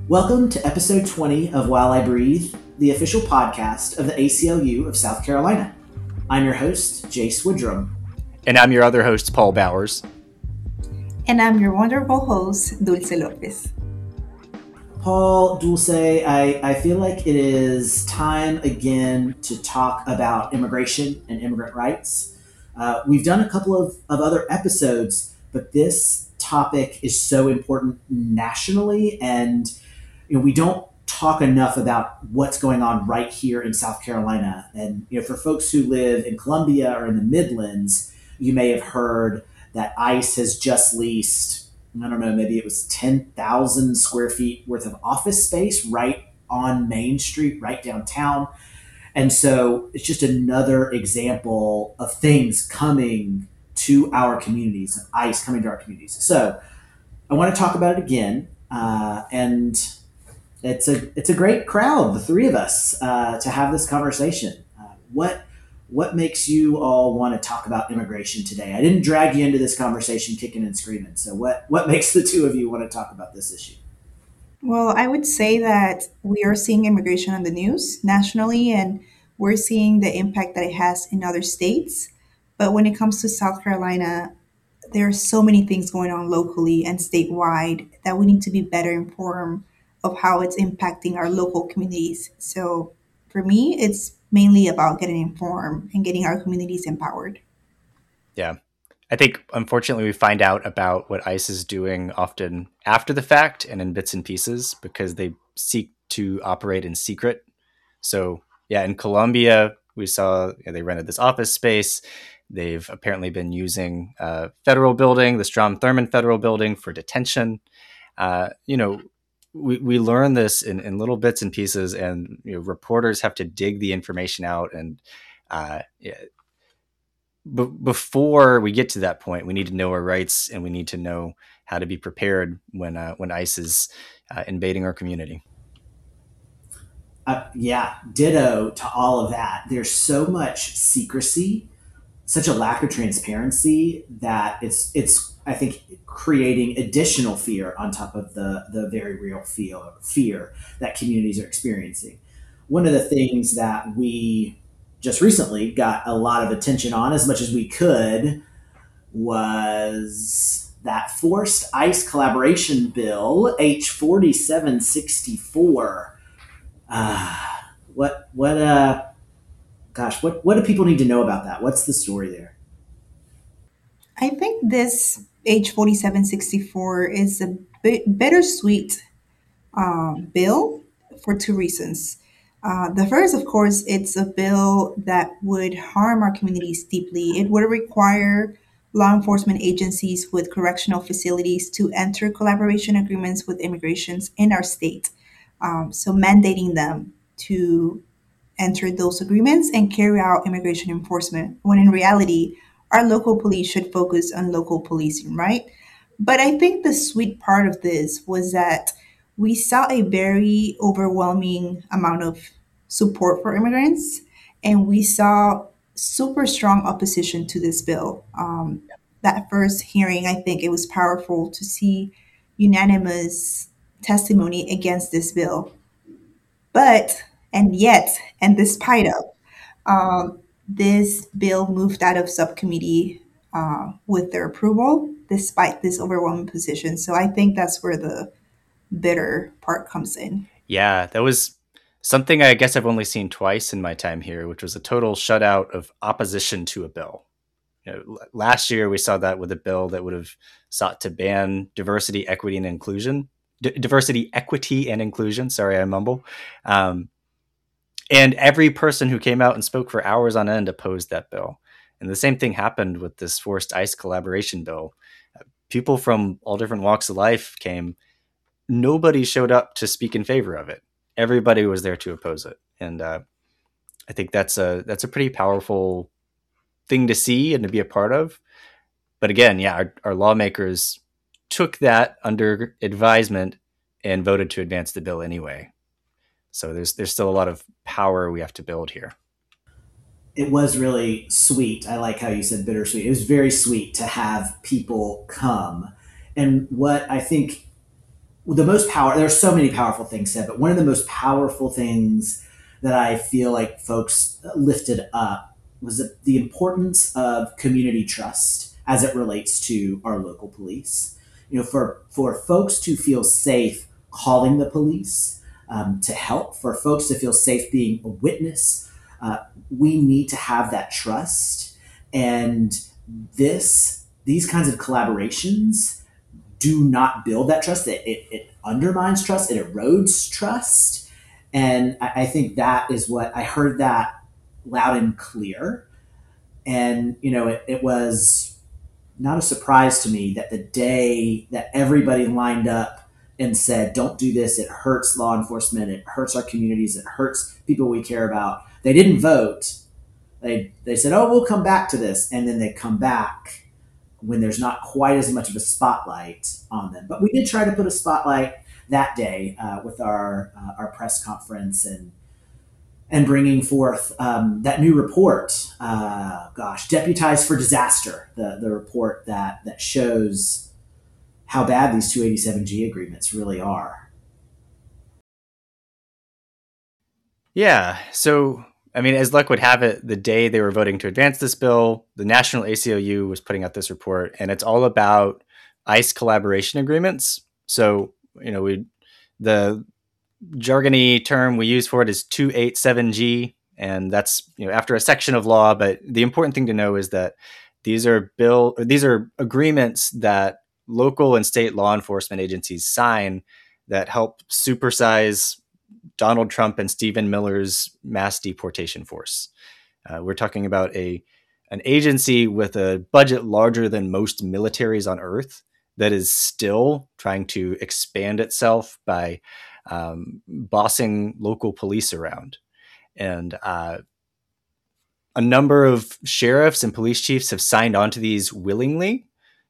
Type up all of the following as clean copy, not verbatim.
Welcome to episode 20 of While I Breathe, the official podcast of the ACLU of South Carolina. I'm your host, Jace Woodrum. And I'm your other host, Paul Bowers. And I'm your wonderful host, Dulce Lopez. Paul, Dulce, I feel like it is time again to talk about immigration and immigrant rights. We've done a couple of other episodes, but this topic is so important nationally, and we don't talk enough about what's going on right here in South Carolina. And for folks who live in Columbia or in the Midlands, you may have heard that ICE has just leased, I don't know, maybe it was 10,000 square feet worth of office space right on Main Street, right downtown. And so it's just another example of things coming to our communities, of ICE coming to our communities. So I want to talk about it again. And it's a great crowd, the three of us, to have this conversation. What makes you all want to talk about immigration today? I didn't drag you into this conversation kicking and screaming. So what makes the two of you want to talk about this issue? Well, I would say that we are seeing immigration on the news nationally, and we're seeing the impact that it has in other states. But when it comes to South Carolina, there are so many things going on locally and statewide that we need to be better informed of how it's impacting our local communities. So for me, it's mainly about getting informed and getting our communities empowered. Yeah. I think, unfortunately, we find out about what ICE is doing often after the fact and in bits and pieces because they seek to operate in secret. So, yeah, in Columbia, we saw they rented this office space. They've apparently been using federal building, the Strom Thurmond Federal Building, for detention. We learn this in little bits and pieces, and reporters have to dig the information out. And before we get to that point, we need to know our rights, and we need to know how to be prepared when ICE is invading our community. Yeah, ditto to all of that. There's so much secrecy, such a lack of transparency that it's I think creating additional fear on top of the very real fear that communities are experiencing. One of the things that we just recently got a lot of attention on, as much as we could, was that forced ICE collaboration bill, H 4764. What do people need to know about that? What's the story there? I think this H 4764 is a bittersweet bill for two reasons. The first, of course, it's a bill that would harm our communities deeply. It would require law enforcement agencies with correctional facilities to enter collaboration agreements with immigrations in our state. So mandating them to enter those agreements and carry out immigration enforcement, when in reality, our local police should focus on local policing, right? But I think the sweet part of this was that we saw a very overwhelming amount of support for immigrants, and we saw super strong opposition to this bill. That first hearing, I think it was powerful to see unanimous testimony against this bill. But, and yet, and despite of, this bill moved out of subcommittee with their approval, despite this overwhelming position. So I think that's where the bitter part comes in. Yeah, that was something I guess I've only seen twice in my time here, which was a total shutout of opposition to a bill. Last year we saw that with a bill that would have sought to ban diversity, equity, and inclusion. Diversity, equity, and inclusion. Sorry, I mumble. And every person who came out and spoke for hours on end opposed that bill. And the same thing happened with this forced ICE collaboration bill. People from all different walks of life came. Nobody showed up to speak in favor of it. Everybody was there to oppose it. And I think that's a pretty powerful thing to see and to be a part of. But again, yeah, our lawmakers took that under advisement and voted to advance the bill anyway. So there's still a lot of power we have to build here. It was really sweet. I like how you said bittersweet. It was very sweet to have people come. And what I think the most power, there's so many powerful things said, but one of the most powerful things that I feel like folks lifted up was the importance of community trust as it relates to our local police. For folks to feel safe calling the police to help, for folks to feel safe being a witness, we need to have that trust. And these kinds of collaborations do not build that trust. It undermines trust. It erodes trust. And I think that is what I heard that loud and clear. And, it was not a surprise to me that the day that everybody lined up and said, don't do this, it hurts law enforcement, it hurts our communities, it hurts people we care about, they didn't vote. They said, oh, we'll come back to this. And then they come back when there's not quite as much of a spotlight on them. But we did try to put a spotlight that day with our press conference and bringing forth that new report. Deputized for Disaster, the report that shows how bad these 287G agreements really are. Yeah. So, I mean, as luck would have it, the day they were voting to advance this bill, the National ACLU was putting out this report, and it's all about ICE collaboration agreements. So, the jargony term we use for it is 287G, and that's after a section of law. But the important thing to know is that these are agreements that local and state law enforcement agencies sign that help supersize Donald Trump and Stephen Miller's mass deportation force. We're talking about an agency with a budget larger than most militaries on Earth that is still trying to expand itself by bossing local police around. And a number of sheriffs and police chiefs have signed on to these willingly.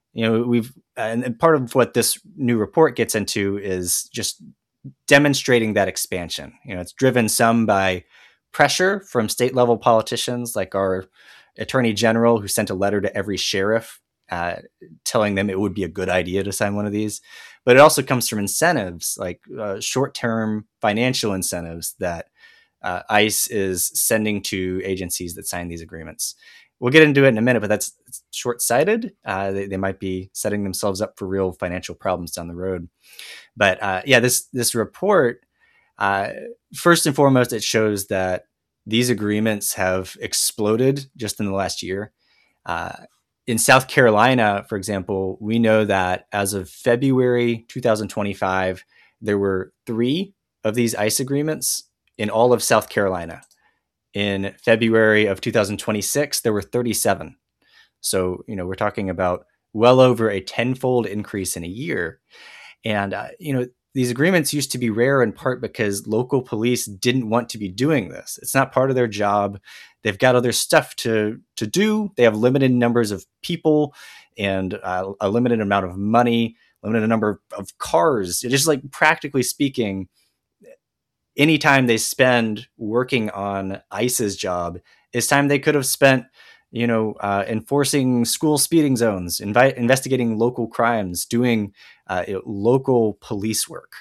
And part of what this new report gets into is just demonstrating that expansion. It's driven some by pressure from state level politicians like our attorney general, who sent a letter to every sheriff telling them it would be a good idea to sign one of these. But it also comes from incentives, like short-term financial incentives that ICE is sending to agencies that sign these agreements. We'll get into it in a minute, but that's short-sighted. They might be setting themselves up for real financial problems down the road. But this report, first and foremost, it shows that these agreements have exploded just in the last year. In South Carolina, for example, we know that as of February 2025, there were 3 of these ICE agreements in all of South Carolina. In February of 2026, there were 37. So, we're talking about well over a tenfold increase in a year. And, these agreements used to be rare in part because local police didn't want to be doing this. It's not part of their job. They've got other stuff to do. They have limited numbers of people and a limited amount of money, limited number of cars. Just like practically speaking, any time they spend working on ICE's job is time they could have spent enforcing school speeding zones, investigating local crimes, doing local police work.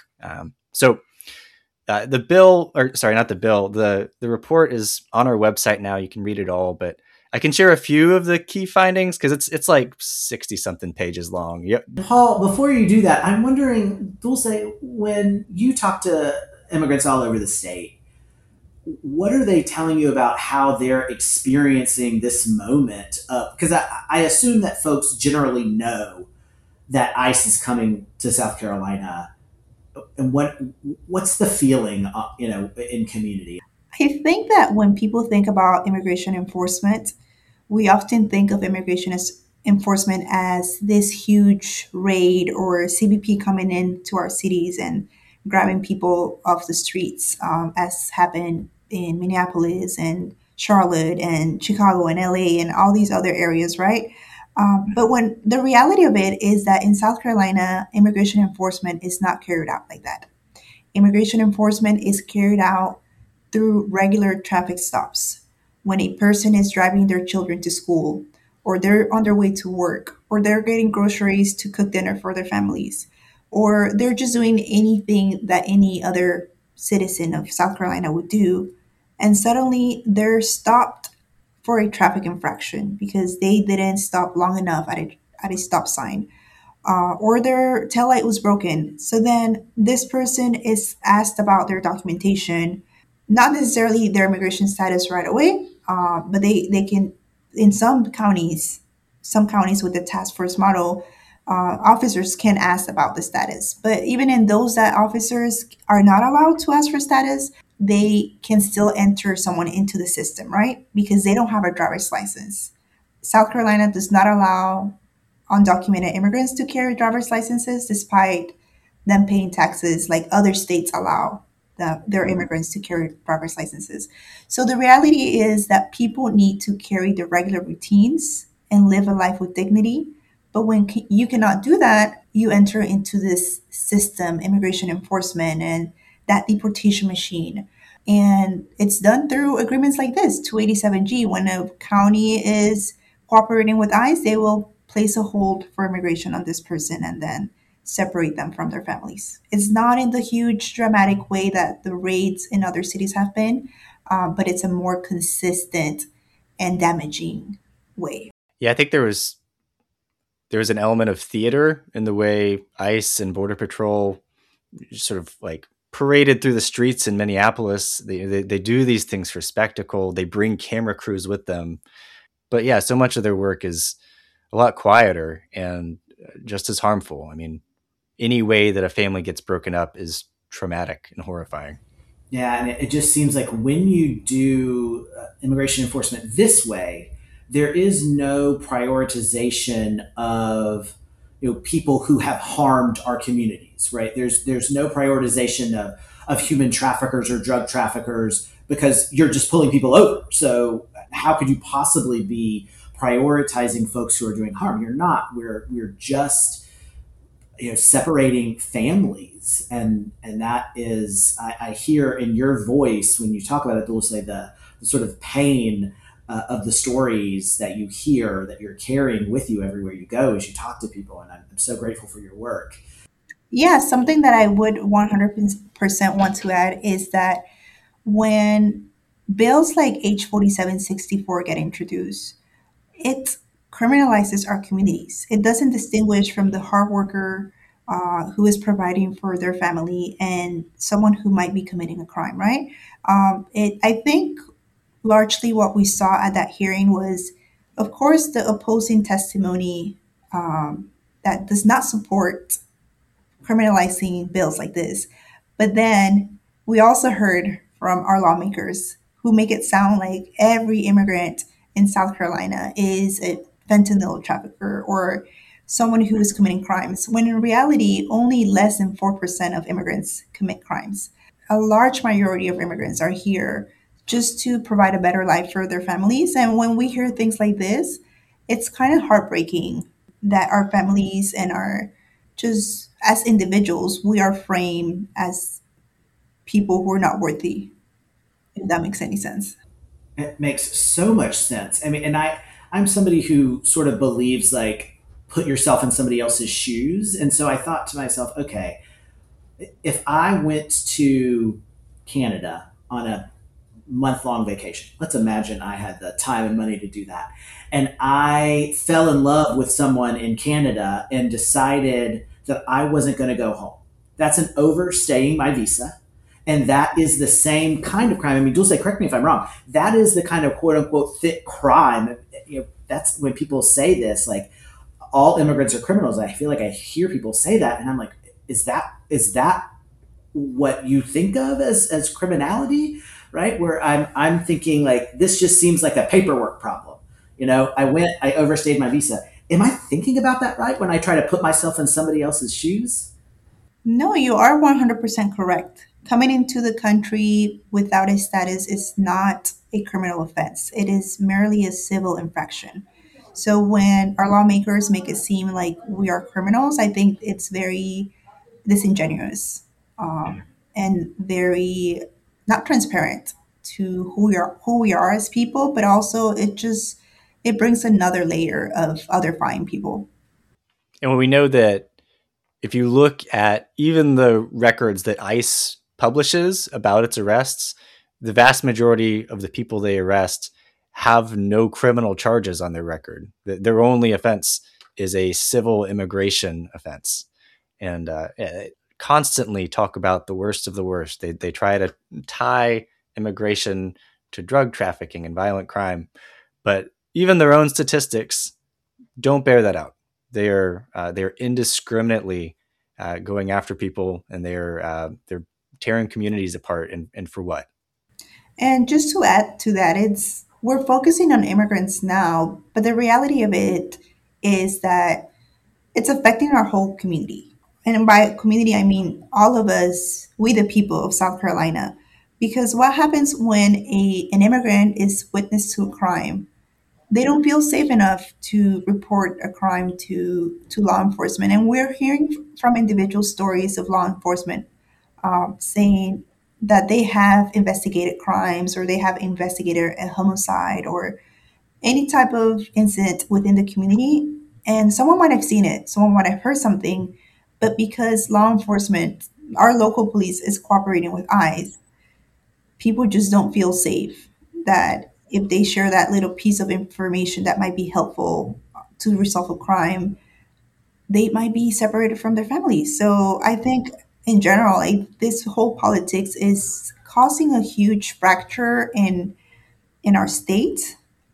The bill, or sorry, not the bill, the report is on our website now. You can read it all, but I can share a few of the key findings because it's like 60 something pages long. Yep. Paul, before you do that, I'm wondering, Dulce, when you talk to immigrants all over the state, what are they telling you about how they're experiencing this moment? Because I assume that folks generally know that ICE is coming to South Carolina, and what's the feeling, in community? I think that when people think about immigration enforcement, we often think of enforcement as this huge raid or CBP coming into our cities and grabbing people off the streets, as happened in Minneapolis and Charlotte and Chicago and LA and all these other areas, right? But when the reality of it is that in South Carolina, immigration enforcement is not carried out like that. Immigration enforcement is carried out through regular traffic stops. When a person is driving their children to school, or they're on their way to work, or they're getting groceries to cook dinner for their families, or they're just doing anything that any other citizen of South Carolina would do. And suddenly they're stopped for a traffic infraction because they didn't stop long enough at a stop sign, or their taillight was broken. So then this person is asked about their documentation, not necessarily their immigration status right away, but they can, in some counties with the task force model, officers can ask about the status. But even in those that officers are not allowed to ask for status, they can still enter someone into the system, right? Because they don't have a driver's license. South Carolina does not allow undocumented immigrants to carry driver's licenses despite them paying taxes like other states allow their immigrants to carry driver's licenses. So the reality is that people need to carry the regular routines and live a life with dignity. But when you cannot do that, you enter into this system, immigration enforcement, and that deportation machine. And it's done through agreements like this, 287G. When a county is cooperating with ICE, they will place a hold for immigration on this person and then separate them from their families. It's not in the huge dramatic way that the raids in other cities have been, but it's a more consistent and damaging way. Yeah, I think there was an element of theater in the way ICE and Border Patrol sort of like paraded through the streets in Minneapolis. They do these things for spectacle. They bring camera crews with them. But yeah, so much of their work is a lot quieter and just as harmful. I mean, any way that a family gets broken up is traumatic and horrifying. Yeah, and it just seems like when you do immigration enforcement this way, there is no prioritization of people who have harmed our communities, right? There's no prioritization of human traffickers or drug traffickers because you're just pulling people over. So how could you possibly be prioritizing folks who are doing harm? You're not. We're just separating families, and that is I hear in your voice when you talk about it, Dulce, the sort of pain of the stories that you hear that you're carrying with you everywhere you go as you talk to people, and I'm so grateful for your work. Yeah, something that I would 100% want to add is that when bills like H 4764 get introduced, it criminalizes our communities. It doesn't distinguish from the hard worker who is providing for their family and someone who might be committing a crime, right? I think largely what we saw at that hearing was, of course, the opposing testimony that does not support criminalizing bills like this. But then we also heard from our lawmakers who make it sound like every immigrant in South Carolina is a fentanyl trafficker or someone who is committing crimes, when in reality, only less than 4% of immigrants commit crimes. A large majority of immigrants are here just to provide a better life for their families. And when we hear things like this, it's kind of heartbreaking that our families and our just as individuals, we are framed as people who are not worthy, if that makes any sense. It makes so much sense. I mean, and I'm somebody who sort of believes like put yourself in somebody else's shoes, and so I thought to myself, okay, if I went to Canada on a month long vacation, let's imagine I had the time and money to do that, and I fell in love with someone in Canada and decided that I wasn't going to go home. That's an overstaying my visa. And that is the same kind of crime. I mean, Dulce, correct me if I'm wrong. That is the kind of quote unquote fit crime. That's when people say this, like all immigrants are criminals. I feel like I hear people say that, and I'm like, is that what you think of as criminality, right? Where I'm thinking like this just seems like a paperwork problem. I overstayed my visa. Am I thinking about that right when I try to put myself in somebody else's shoes? No, you are 100% correct. Coming into the country without a status is not a criminal offense, it is merely a civil infraction. So when our lawmakers make it seem like we are criminals, I think it's very disingenuous, and very not transparent to who we are as people, but also it brings another layer of other fine people. And when we know that if you look at even the records that ICE publishes about its arrests, the vast majority of the people they arrest have no criminal charges on their record. Their only offense is a civil immigration offense. And constantly talk about the worst of the worst. They try to tie immigration to drug trafficking and violent crime, but even their own statistics don't bear that out. They're indiscriminately going after people, and they're tearing communities apart. And for what? And just to add to that, it's we're focusing on immigrants now, but the reality of it is that it's affecting our whole community. And by community, I mean all of us, we the people of South Carolina. Because what happens when an immigrant is witness to a crime? They don't feel safe enough to report a crime to law enforcement. And we're hearing from individual stories of law enforcement saying that they have investigated crimes or they have investigated a homicide or any type of incident within the community. And someone might have seen it, someone might have heard something, but because law enforcement, our local police is cooperating with ICE, people just don't feel safe that if they share that little piece of information that might be helpful to resolve a crime, they might be separated from their families. So I think in general, this whole politics is causing a huge fracture in our state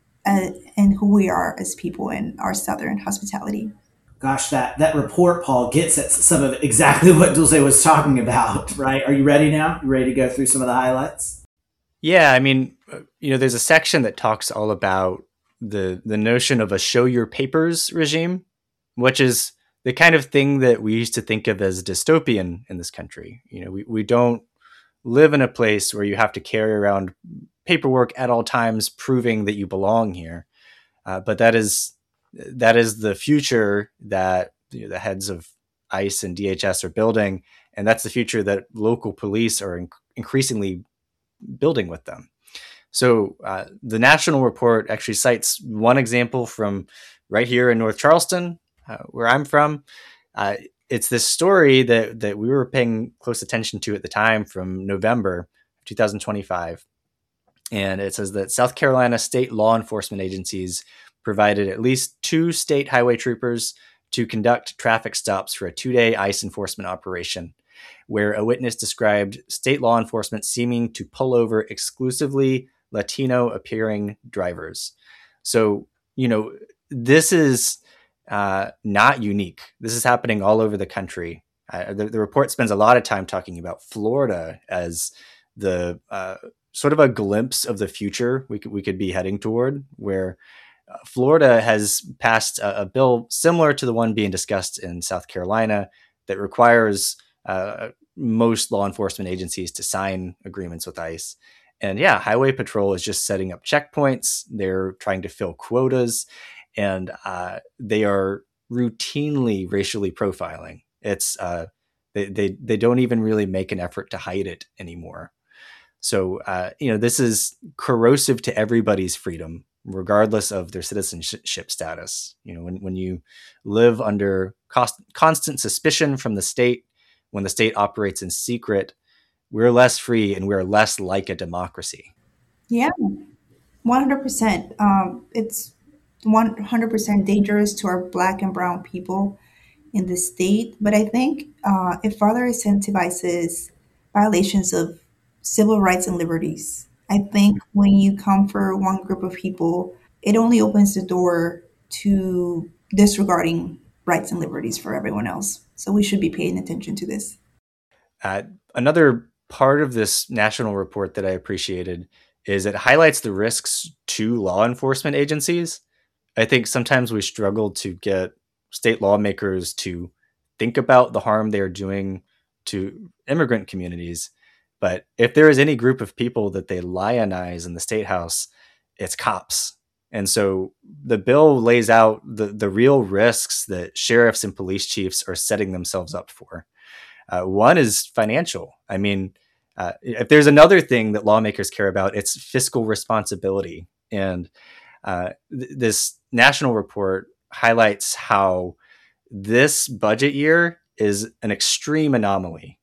and who we are as people in our Southern hospitality. Gosh, that report, Paul, gets at some of exactly what Dulce was talking about, right? Are you ready now? You ready to go through some of the highlights? Yeah, I mean, there's a section that talks all about the notion of a show your papers regime, which is the kind of thing that we used to think of as dystopian in this country. We don't live in a place where you have to carry around paperwork at all times proving that you belong here. But that is the future that the heads of ICE and DHS are building, and that's the future that local police are increasingly building with them. So the national report actually cites one example from right here in North Charleston, where I'm from. It's this story that we were paying close attention to at the time from November 2025. And it says that South Carolina state law enforcement agencies provided at least 2 state highway troopers to conduct traffic stops for a 2-day ICE enforcement operation, where a witness described state law enforcement seeming to pull over exclusively Latino appearing drivers. So, this is not unique. This is happening all over the country. The report spends a lot of time talking about Florida as the sort of a glimpse of the future we could be heading toward, where Florida has passed a bill similar to the one being discussed in South Carolina that requires most law enforcement agencies to sign agreements with ICE. And yeah, Highway Patrol is just setting up checkpoints. They're trying to fill quotas, and they are routinely racially profiling. It's they don't even really make an effort to hide it anymore. So this is corrosive to everybody's freedom, regardless of their citizenship status. When you live under constant suspicion from the state, when the state operates in secret, we're less free and we're less like a democracy. Yeah, 100%. It's 100% dangerous to our Black and Brown people in the state. But I think it further incentivizes violations of civil rights and liberties. I think when you come for one group of people, it only opens the door to disregarding rights and liberties for everyone else. So we should be paying attention to this. Another part of this national report that I appreciated is it highlights the risks to law enforcement agencies. I think sometimes we struggle to get state lawmakers to think about the harm they are doing to immigrant communities. But if there is any group of people that they lionize in the state house, it's cops. And so the bill lays out the real risks that sheriffs and police chiefs are setting themselves up for. One is financial. I mean, if there's another thing that lawmakers care about, it's fiscal responsibility. And this national report highlights how this budget year is an extreme anomaly.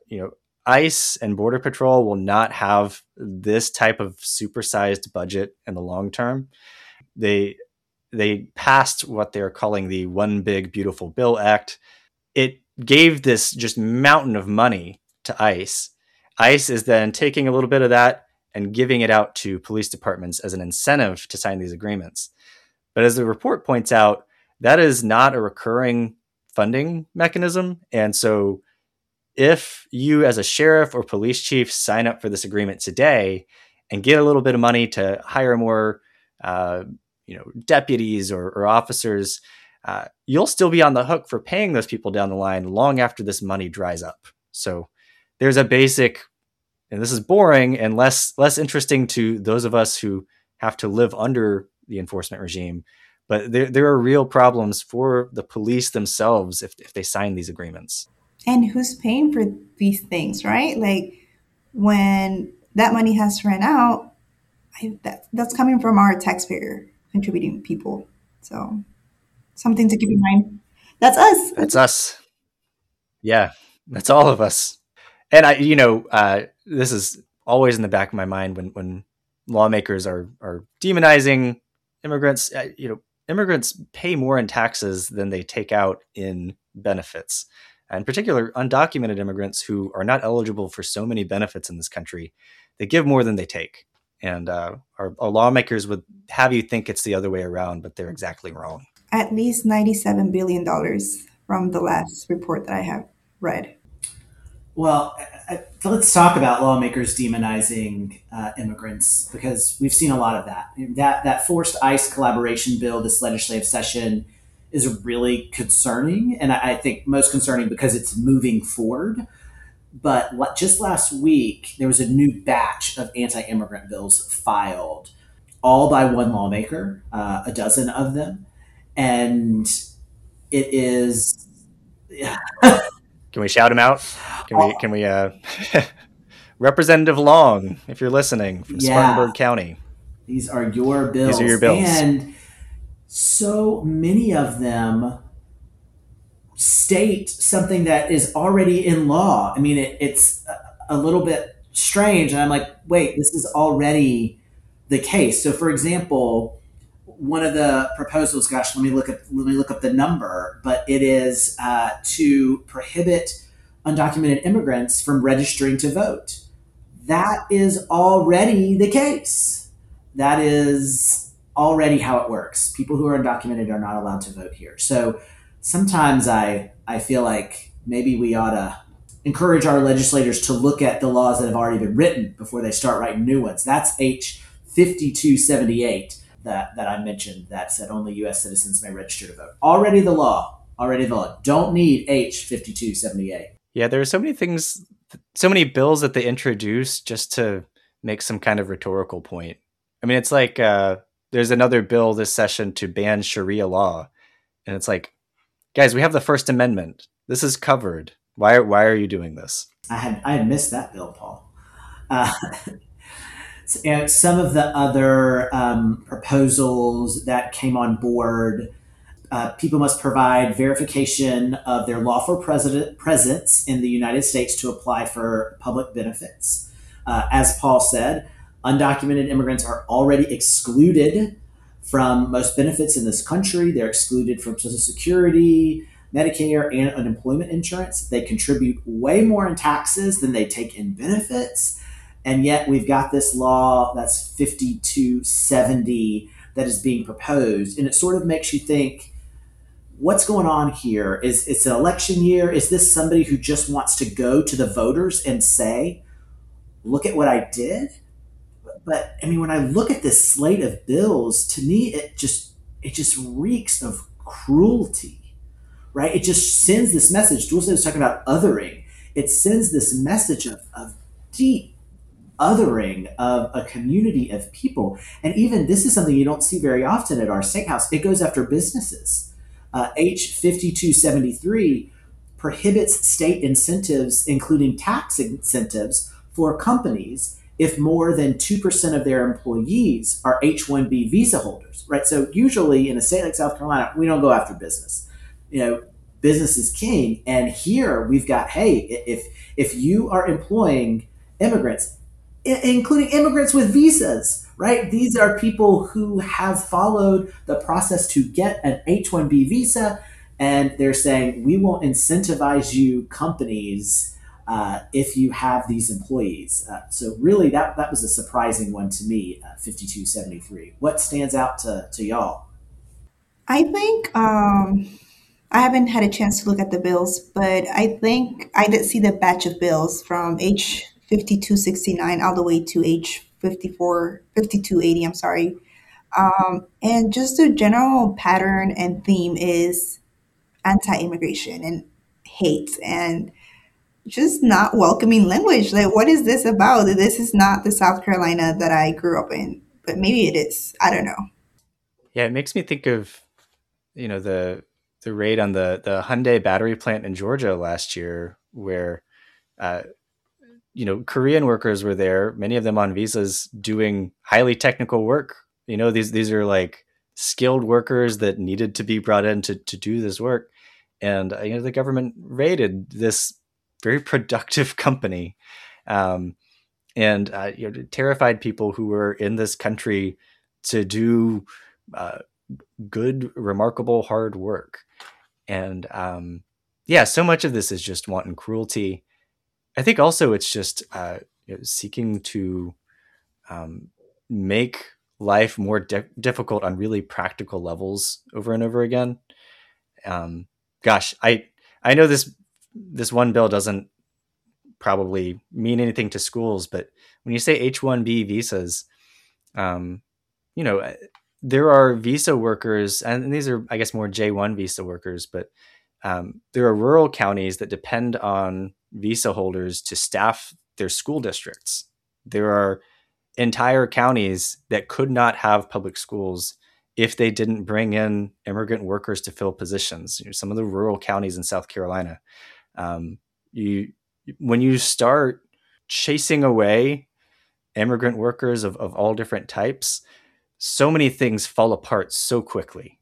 ICE and Border Patrol will not have this type of supersized budget in the long term. They passed what they're calling the One Big Beautiful Bill Act. It gave this just mountain of money to ICE. ICE is then taking a little bit of that and giving it out to police departments as an incentive to sign these agreements. But as the report points out, that is not a recurring funding mechanism. And so if you as a sheriff or police chief sign up for this agreement today and get a little bit of money to hire more deputies or officers, you'll still be on the hook for paying those people down the line long after this money dries up. So there's a basic, and this is boring and less interesting to those of us who have to live under the enforcement regime, but there are real problems for the police themselves if they sign these agreements. And who's paying for these things, right? Like when that money has run out, that's coming from our taxpayer contributing people. So something to keep in mind. That's us. That's us. Yeah, that's all of us. And this is always in the back of my mind when lawmakers are demonizing immigrants. Immigrants pay more in taxes than they take out in benefits. And in particular, undocumented immigrants who are not eligible for so many benefits in this country, they give more than they take. And our lawmakers would have you think it's the other way around, but they're exactly wrong. At least $97 billion from the last report that I have read. Well, let's talk about lawmakers demonizing immigrants, because we've seen a lot of that. That forced ICE collaboration bill this legislative session is really concerning, and I think most concerning because it's moving forward. But just last week, there was a new batch of anti-immigrant bills filed, all by one lawmaker, a dozen of them, and it is. Can we shout him out? Can we Representative Long, if you're listening, from Spartanburg County. These are your bills. These are your bills. And so many of them state something that is already in law. I mean, it's a little bit strange. And I'm like, wait, this is already the case. So for example, one of the proposals, gosh, let me look up the number, but it is to prohibit undocumented immigrants from registering to vote. That is already the case. That is already how it works. People who are undocumented are not allowed to vote here. So sometimes I feel like maybe we ought to encourage our legislators to look at the laws that have already been written before they start writing new ones. That's H 5278 that I mentioned that said only U.S. citizens may register to vote. Already the law. Don't need H 5278. Yeah, there are so many things, so many bills that they introduce just to make some kind of rhetorical point. I mean, it's like there's another bill this session to ban Sharia law. And it's like, guys, we have the First Amendment. This is covered. Why are you doing this? I had missed that bill, Paul. And some of the other proposals that came on board, people must provide verification of their lawful presence in the United States to apply for public benefits. As Paul said, undocumented immigrants are already excluded from most benefits in this country. They're excluded from Social Security, Medicare, and unemployment insurance. They contribute way more in taxes than they take in benefits. And yet we've got this law that's 5270 that is being proposed. And it sort of makes you think, what's going on here? It's an election year. Is this somebody who just wants to go to the voters and say, look at what I did? But I mean, when I look at this slate of bills, to me, it just reeks of cruelty, right? It just sends this message. Dulce was talking about othering. It sends this message of deep othering of a community of people. And even this is something you don't see very often at our state house. It goes after businesses. H 5273 prohibits state incentives, including tax incentives for companies if more than 2% of their employees are H-1B visa holders, right? So usually in a state like South Carolina, we don't go after business. business is king. And here we've got, hey, if you are employing immigrants, including immigrants with visas, right? These are people who have followed the process to get an H-1B visa, and they're saying we won't incentivize you companies if you have these employees. So really, that was a surprising one to me. 5273. What stands out to y'all? I think I haven't had a chance to look at the bills, but I think I did see the batch of bills from H 5269 all the way to H 5280. I'm sorry. And just the general pattern and theme is anti-immigration and hate and just not welcoming language. Like, what is this about? This is not the South Carolina that I grew up in, but maybe it is. I don't know. Yeah, it makes me think of the raid on the Hyundai battery plant in Georgia last year, where uh, Korean workers were there, many of them on visas doing highly technical work. These are like skilled workers that needed to be brought in to do this work. And the government raided this very productive company, um, and terrified people who were in this country to do uh, good, remarkable, hard work. And yeah, so much of this is just wanton cruelty. I think also it's just seeking to um, make life more difficult on really practical levels over and over again. Um, Gosh, I know this one bill doesn't probably mean anything to schools, but when you say H-1B visas, um, you know, uh, there are visa workers, and these are, I guess, more J-1 visa workers, but there are rural counties that depend on visa holders to staff their school districts. There are entire counties that could not have public schools if they didn't bring in immigrant workers to fill positions. Some of the rural counties in South Carolina. Um, you When you start chasing away immigrant workers of all different types, so many things fall apart so quickly.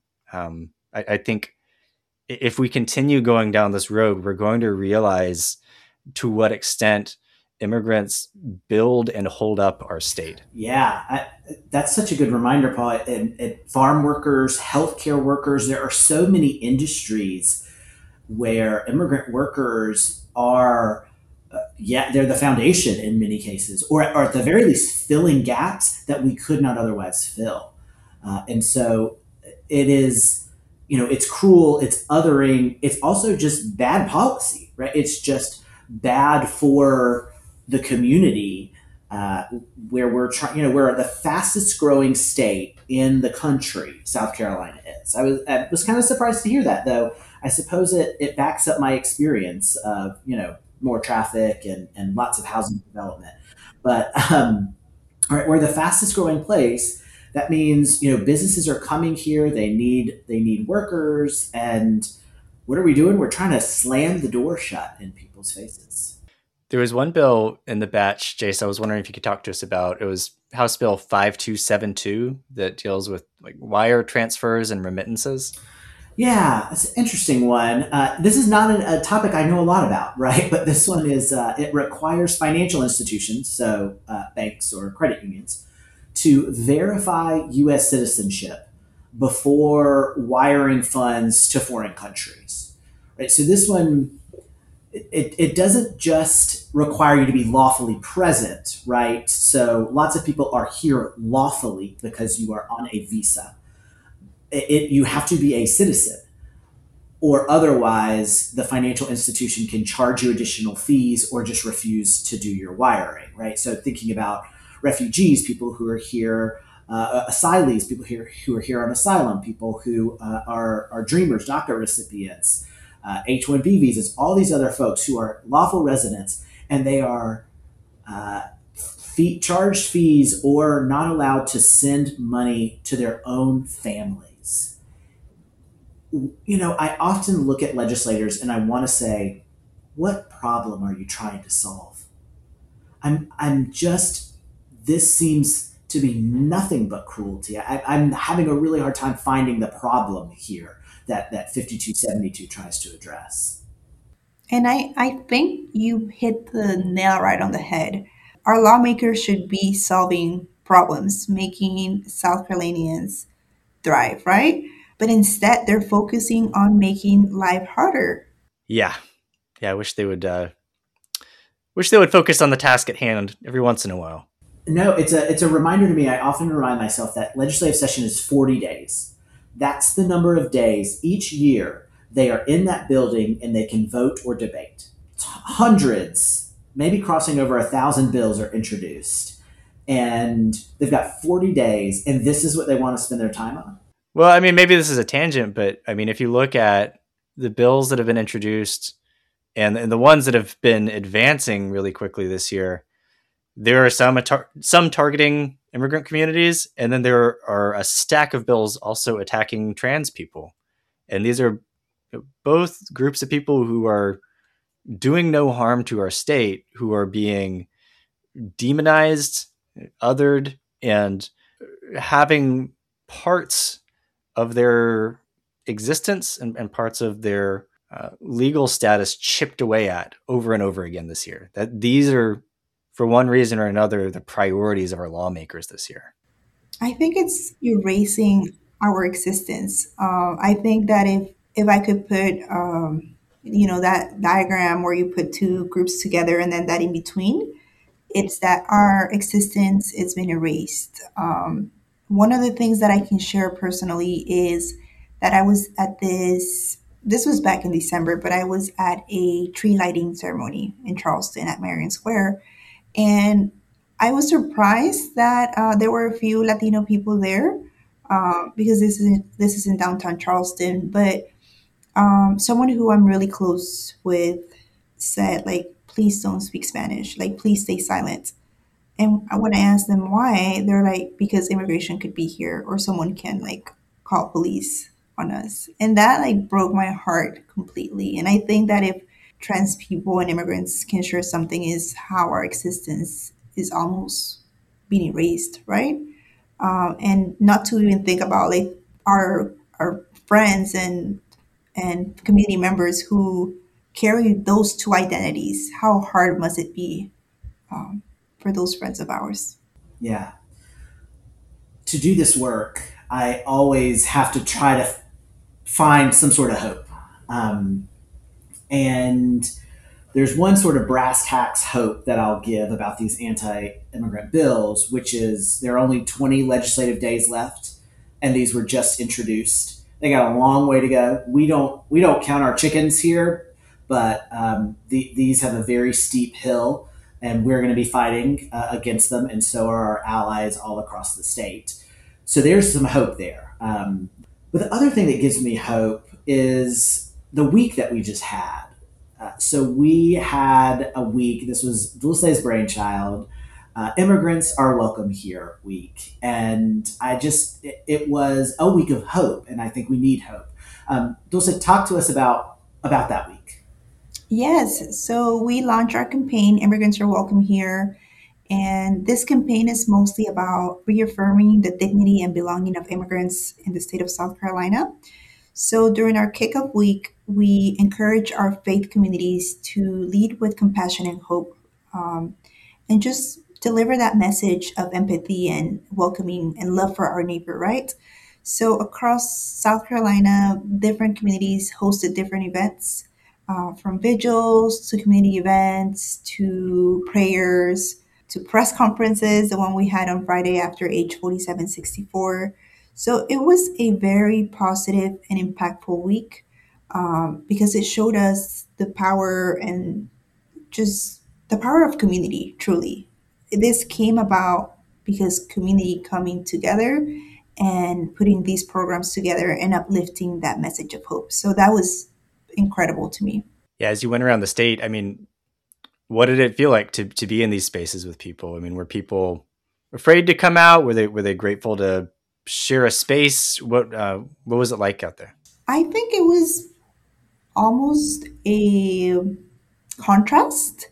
I think if we continue going down this road, we're going to realize to what extent immigrants build and hold up our state. Yeah, that's such a good reminder, Paul. And farm workers, healthcare workers, there are so many industries where immigrant workers are, yeah, they're the foundation in many cases, or at the very least, filling gaps that we could not otherwise fill. And so it is, it's cruel, it's othering, it's also just bad policy, right? It's just bad for the community, uh, where we're trying, we're the fastest growing state in the country, South Carolina is. I was kind of surprised to hear that, though. I suppose it backs up my experience of, more traffic and lots of housing development. But all right, we're the fastest growing place. That means businesses are coming here. They need workers, and what are we doing? We're trying to slam the door shut in people's faces. There was one bill in the batch, Jace, I was wondering if you could talk to us about. It was House Bill 5272 that deals with like wire transfers and remittances. Yeah, it's an interesting one. This is not a topic I know a lot about, right? But this one is, it requires financial institutions, so banks or credit unions, to verify U.S. citizenship before wiring funds to foreign countries. Right. So this one, it doesn't just require you to be lawfully present, right? So lots of people are here lawfully because you are on a visa. You have to be a citizen, or otherwise the financial institution can charge you additional fees or just refuse to do your wiring, right? So thinking about refugees, people who are here, asylees, people here who are here on asylum, people who are dreamers, DACA recipients, H-1B visas, all these other folks who are lawful residents, and they are charged fees or not allowed to send money to their own families. I often look at legislators and I want to say, what problem are you trying to solve? I'm just, this seems to be nothing but cruelty. I'm having a really hard time finding the problem here. that 5272 tries to address. And I think you hit the nail right on the head. Our lawmakers should be solving problems, making South Carolinians thrive, right? But instead, they're focusing on making life harder. Yeah, yeah. I wish they would focus on the task at hand every once in a while. No, it's a reminder to me. I often remind myself that legislative session is 40 days. That's the number of days each year they are in that building and they can vote or debate. Hundreds, maybe crossing over 1,000 bills are introduced, and they've got 40 days, and this is what they want to spend their time on. Well, I mean, maybe this is a tangent, but I mean, if you look at the bills that have been introduced and the ones that have been advancing really quickly this year, there are some targeting immigrant communities, and then there are a stack of bills also attacking trans people. And these are both groups of people who are doing no harm to our state, who are being demonized, othered, and having parts of their existence and parts of their legal status chipped away at over and over again this year. That these are, for one reason or another, the priorities of our lawmakers this year. I think it's erasing our existence. I think that if I could put, that diagram where you put two groups together and then that in between, it's that our existence has been erased. One of the things that I can share personally is that I was at this was back in December, but I was at a tree lighting ceremony in Charleston at Marion Square. And I was surprised that there were a few Latino people there because this is in downtown Charleston. But someone who I'm really close with said, like, please don't speak Spanish. Like, please stay silent. And when I asked them why, they're like, because immigration could be here or someone can like call police on us. And that like broke my heart completely. And I think that if trans people and immigrants can share something is how our existence is almost being erased, right? And not to even think about like our friends and community members who carry those two identities. How hard must it be for those friends of ours? Yeah. To do this work, I always have to try to find some sort of hope. And there's one sort of brass tacks hope that I'll give about these anti-immigrant bills, which is there are only 20 legislative days left, and these were just introduced. They got a long way to go. We don't count our chickens here, but these have a very steep hill, and we're going to be fighting against them, and so are our allies all across the state. So there's some hope there. But the other thing that gives me hope is the week that we just had. So we had a week. This was Dulce's brainchild. Immigrants are welcome here week, and it was a week of hope, and I think we need hope. Dulce, talk to us about that week. Yes, so we launched our campaign, Immigrants Are Welcome Here. And this campaign is mostly about reaffirming the dignity and belonging of immigrants in the state of South Carolina. So during our kickoff week, we encourage our faith communities to lead with compassion and hope, and just deliver that message of empathy and welcoming and love for our neighbor, right? So across South Carolina, different communities hosted different events, from vigils to community events to prayers to press conferences, the one we had on Friday after H 4764. So it was a very positive and impactful week, because it showed us the power and just the power of community, truly. This came about because community coming together and putting these programs together and uplifting that message of hope. So that was incredible to me. Yeah, as you went around the state, I mean, what did it feel like to be in these spaces with people? I mean, were people afraid to come out? Were they grateful to share a space? What was it like out there? I think it was almost a contrast.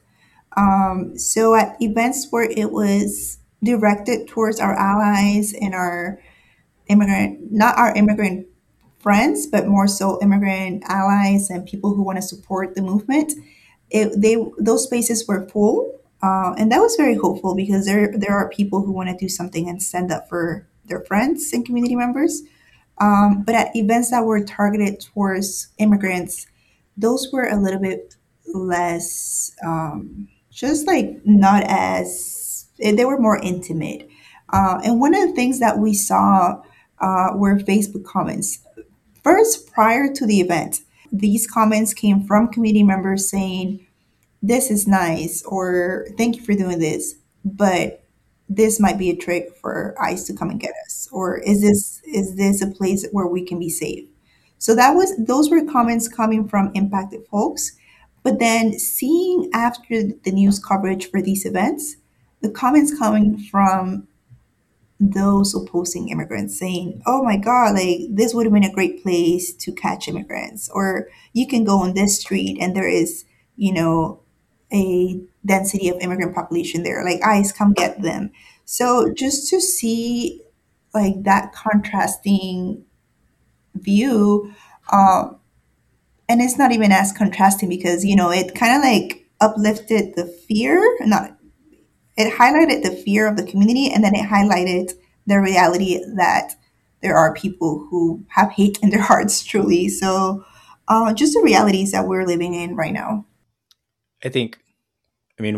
So at events where it was directed towards our allies and our immigrant, not our immigrant friends, but more so immigrant allies and people who want to support the movement. Those spaces were full, and that was very hopeful because there are people who want to do something and stand up for their friends and community members. But at events that were targeted towards immigrants, those were a little bit less, just like not as, they were more intimate. And one of the things that we saw were Facebook comments. First, prior to the event, these comments came from community members saying, this is nice, or thank you for doing this, but this might be a trick for ICE to come and get us, or is this a place where we can be safe? So those were comments coming from impacted folks. But then seeing after the news coverage for these events, the comments coming from those opposing immigrants saying, "Oh my God, like this would have been a great place to catch immigrants," or you can go on this street and there is, you know, a density of immigrant population there. Like ICE, come get them. So just to see like that contrasting view, um, and it's not even as contrasting because it kind of like uplifted the fear, not it highlighted the fear of the community, and then it highlighted the reality that there are people who have hate in their hearts truly. So just the realities that we're living in right now. I think, I mean,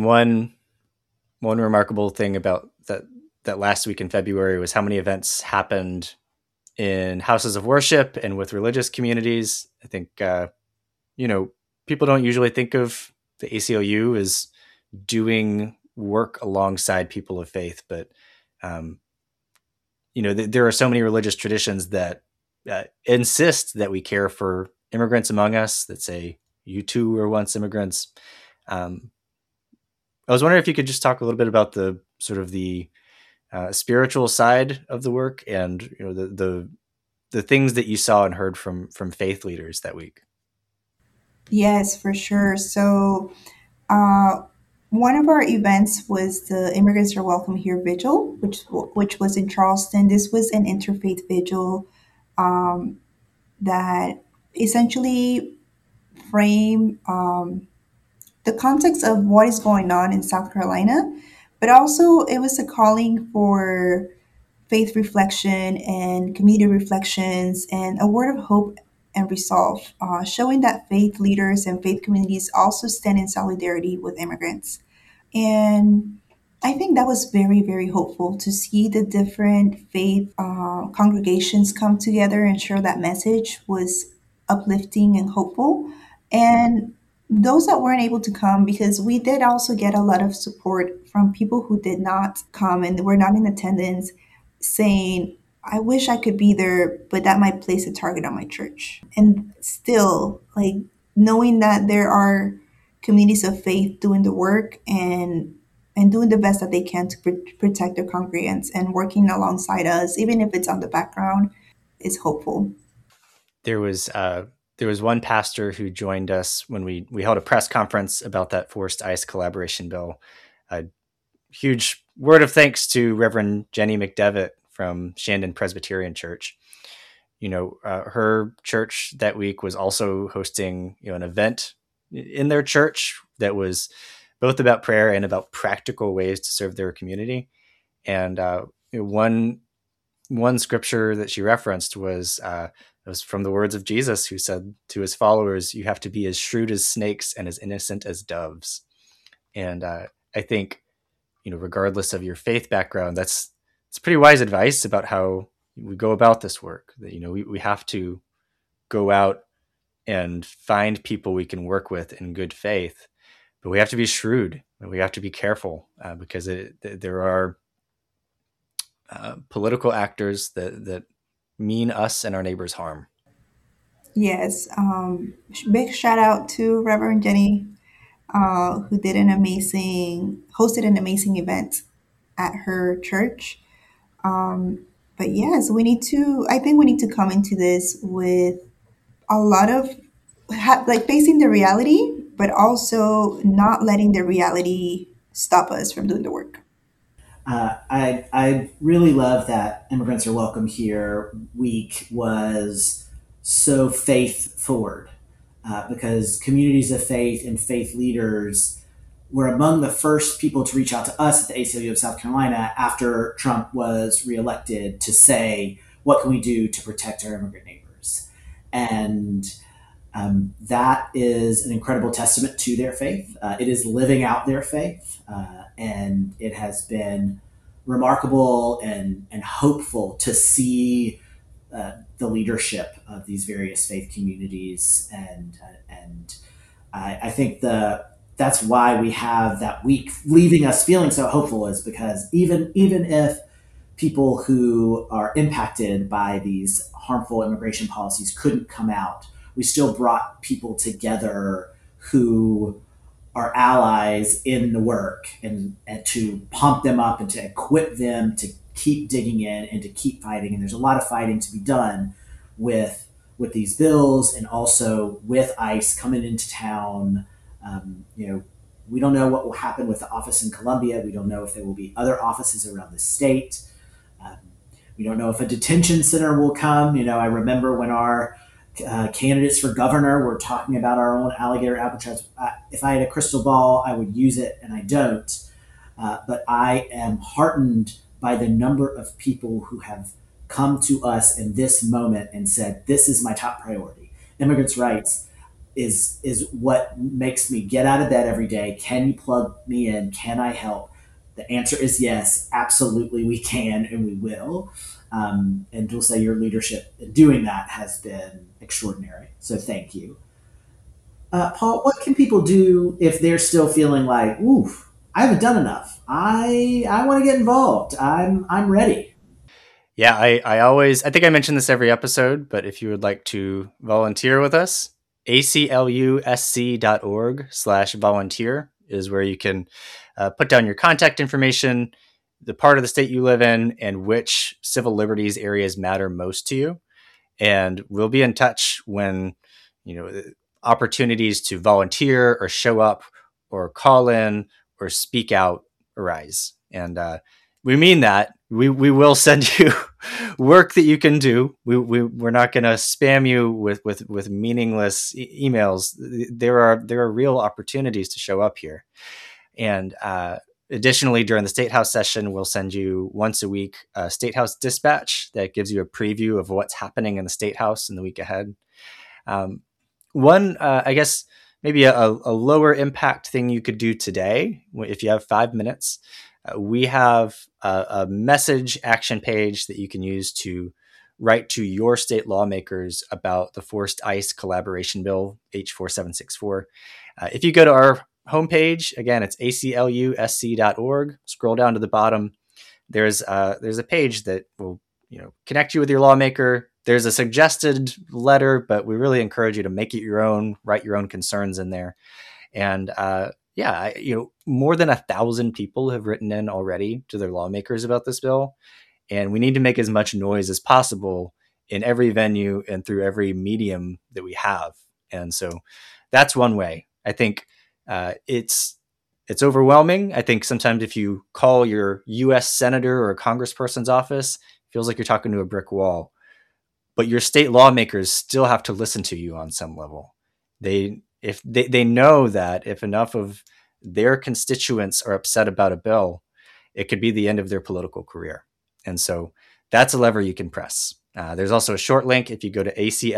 one remarkable thing about that last week in February was how many events happened in houses of worship and with religious communities. I think you know, people don't usually think of the ACLU as doing work alongside people of faith, but um, there are so many religious traditions that insist that we care for immigrants among us, that say you too were once immigrants. Um, I was wondering if you could just talk a little bit about the sort of the spiritual side of the work, and the things that you saw and heard from faith leaders that week. Yes, for sure. So uh, one of our events was the Immigrants Are Welcome Here vigil, which was in Charleston. This was an interfaith vigil um, that essentially frame the context of what is going on in South Carolina, but also it was a calling for faith reflection and community reflections and a word of hope and resolve, showing that faith leaders and faith communities also stand in solidarity with immigrants. And I think that was very, very hopeful to see the different faith congregations come together and share that message was uplifting and hopeful. And those that weren't able to come, because we did also get a lot of support from people who did not come and were not in attendance, saying, I wish I could be there, but that might place a target on my church. And still, like, knowing that there are communities of faith doing the work and doing the best that they can to protect their congregants and working alongside us, even if it's on the background, is hopeful. There was one pastor who joined us when we held a press conference about that forced ICE collaboration bill. A huge word of thanks to Reverend Jenny McDevitt from Shandon Presbyterian Church. Her church that week was also hosting an event in their church that was both about prayer and about practical ways to serve their community. And one scripture that she referenced was it was from the words of Jesus, who said to his followers, "You have to be as shrewd as snakes and as innocent as doves." And I think, regardless of your faith background, it's pretty wise advice about how we go about this work. That we have to go out and find people we can work with in good faith, but we have to be shrewd and we have to be careful because there are political actors that mean us and our neighbors harm. Yes, big shout out to Reverend Jenny, who hosted an amazing event at her church. But yes, I think we need to come into this with a lot of like facing the reality, but also not letting the reality stop us from doing the work. I really love that Immigrants Are Welcome Here week was so faith forward, because communities of faith and faith leaders were among the first people to reach out to us at the ACLU of South Carolina after Trump was reelected to say, what can we do to protect our immigrant neighbors? And that is an incredible testament to their faith. It is living out their faith, and it has been remarkable and hopeful to see the leadership of these various faith communities, and I think that's why we have that week leaving us feeling so hopeful, is because even if people who are impacted by these harmful immigration policies couldn't come out, we still brought people together who are allies in the work, and to pump them up and to equip them to keep digging in and to keep fighting. And there's a lot of fighting to be done with these bills, and also with ICE coming into town. We don't know what will happen with the office in Columbia. We don't know if there will be other offices around the state. Um, we don't know if a detention center will come. I remember when our candidates for governor were talking about our own alligator Alcatraz. If I had a crystal ball, I would use it, and I don't. But I am heartened by the number of people who have come to us in this moment and said, "This is my top priority. Immigrants' rights is what makes me get out of bed every day. Can you plug me in? Can I help?" The answer is yes, absolutely, we can and we will. And Dulce, your leadership in doing that has been extraordinary. So thank you. Paul, what can people do if they're still feeling like, oof, I haven't done enough. I want to get involved. I'm ready. Yeah, I think I mention this every episode, but if you would like to volunteer with us, aclusc.org/volunteer is where you can put down your contact information, the part of the state you live in, and which civil liberties areas matter most to you. And we'll be in touch when, opportunities to volunteer or show up or call in or speak out arise. And we mean that. We will send you work that you can do. We're not going to spam you with meaningless emails. There are real opportunities to show up here. And additionally, during the State House session, we'll send you once a week a State House dispatch that gives you a preview of what's happening in the State House in the week ahead. One, I guess, maybe a lower impact thing you could do today, if you have 5 minutes, we have a message action page that you can use to write to your state lawmakers about the Forced ICE Collaboration Bill, H4764. If you go to our homepage, again, it's aclusc.org. Scroll down to the bottom. There's a page that will connect you with your lawmaker. There's a suggested letter, but we really encourage you to make it your own, write your own concerns in there. And more than 1,000 people have written in already to their lawmakers about this bill. And we need to make as much noise as possible in every venue and through every medium that we have. And so that's one way. I think it's overwhelming. I think sometimes if you call your U.S. senator or congressperson's office, it feels like you're talking to a brick wall. But your state lawmakers still have to listen to you on some level. They know that if enough of their constituents are upset about a bill, it could be the end of their political career. And so that's a lever you can press. There's also a short link. If you go to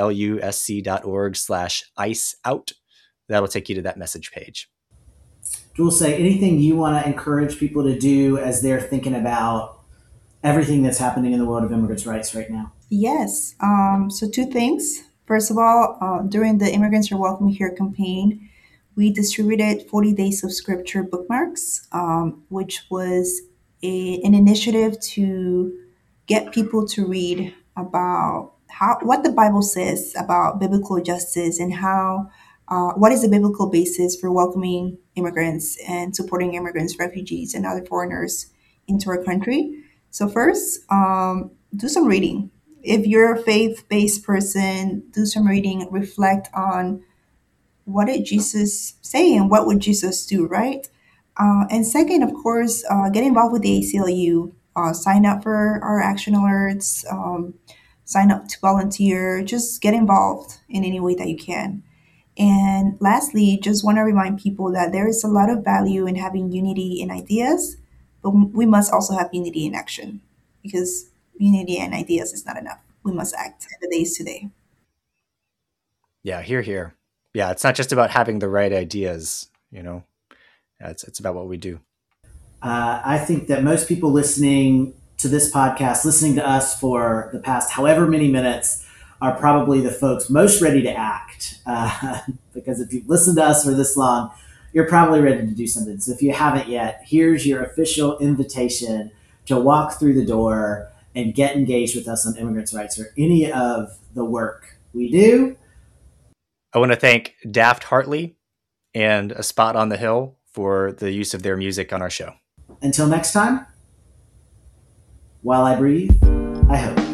aclusc.org/ICEOut, that'll take you to that message page. Dulce, anything you want to encourage people to do as they're thinking about everything that's happening in the world of immigrants' rights right now? Yes. So two things. First of all, during the Immigrants Are Welcome Here campaign, we distributed 40 Days of Scripture bookmarks, which was an initiative to get people to read about what the Bible says about biblical justice and what is the biblical basis for welcoming immigrants and supporting immigrants, refugees, and other foreigners into our country. So first, do some reading. If you're a faith-based person, do some reading, reflect on what did Jesus say and what would Jesus do, right? And second, of course, get involved with the ACLU. Sign up for our action alerts. sign up to volunteer, just get involved in any way that you can. And lastly, just want to remind people that there is a lot of value in having unity in ideas, but we must also have unity in action because unity in ideas is not enough. We must act. And the day is today. Yeah, here, here. Yeah, it's not just about having the right ideas, you know. It's about what we do. I think that most people listening to this podcast, listening to us for the past however many minutes, are probably the folks most ready to act. Because if you've listened to us for this long, you're probably ready to do something. So if you haven't yet, here's your official invitation to walk through the door and get engaged with us on immigrants' rights or any of the work we do. I want to thank Daft Hartley and A Spot on the Hill for the use of their music on our show. Until next time, while I breathe, I hope.